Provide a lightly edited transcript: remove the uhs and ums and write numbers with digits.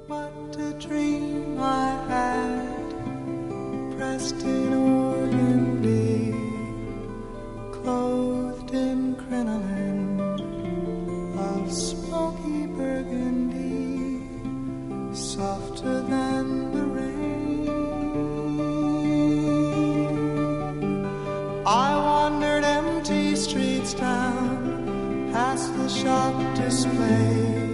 What a dream I had, pressed in organdy, clothed in crinoline of smoky burgundy, softer than the rain. I wandered empty streets down, past the shop display,